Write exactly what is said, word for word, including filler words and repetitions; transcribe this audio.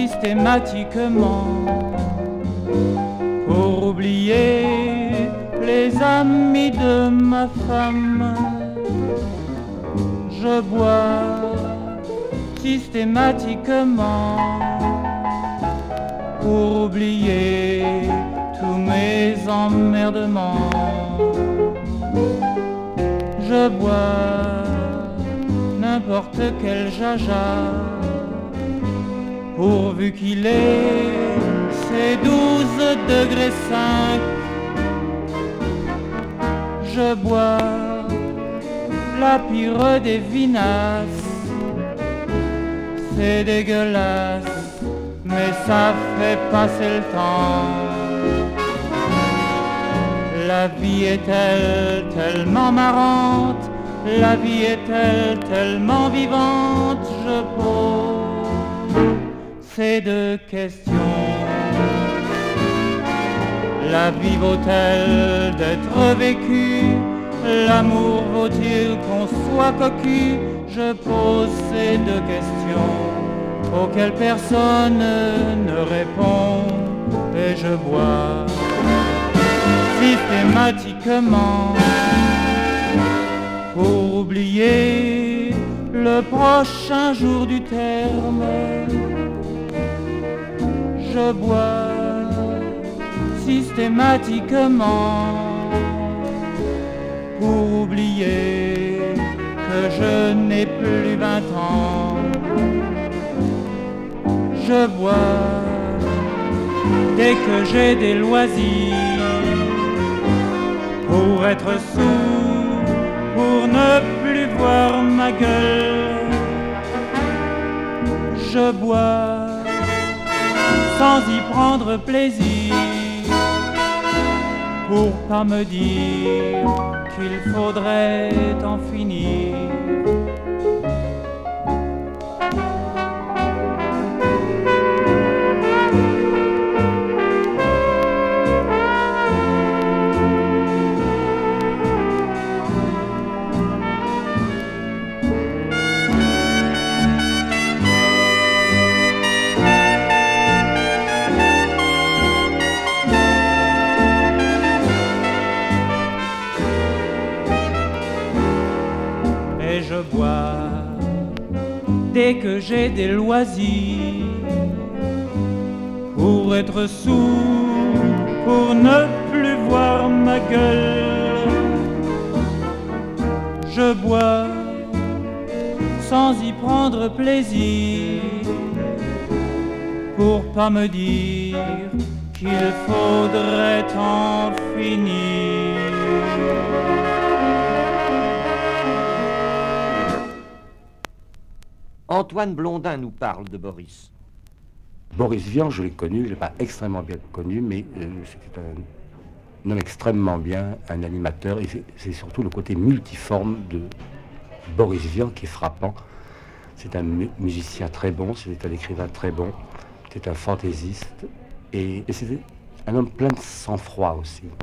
systématiquement pour oublier les amis de ma femme. Je bois systématiquement pour oublier tous mes emmerdements. Je bois n'importe quel jaja, pourvu qu'il ait ses douze degrés cinq. Je bois la pire des vinasses, c'est dégueulasse, mais ça fait passer le temps. La vie est-elle tellement marrante, la vie est-elle tellement vivante, je pose ces deux questions. La vie vaut-elle d'être vécue? L'amour vaut-il qu'on soit cocu? Je pose ces deux questions auxquelles personne ne répond, et je bois systématiquement pour oublier le prochain jour du terme. Je bois systématiquement pour oublier que je n'ai plus vingt ans. Je bois dès que j'ai des loisirs pour être sourd, pour ne plus voir ma gueule. Je bois sans y prendre plaisir, pour pas me dire qu'il faudrait en finir. Je bois dès que j'ai des loisirs pour être sourd, pour ne plus voir ma gueule. Je bois sans y prendre plaisir, pour pas me dire qu'il faudrait en finir. Antoine Blondin nous parle de Boris. Boris Vian, je l'ai connu, je ne l'ai pas extrêmement bien connu, mais euh, c'était un, un homme extrêmement bien, un animateur, et c'est, c'est surtout le côté multiforme de Boris Vian qui est frappant. C'est un mu- musicien très bon, c'est un écrivain très bon, c'est un fantaisiste, et, et c'était un homme plein de sang-froid aussi.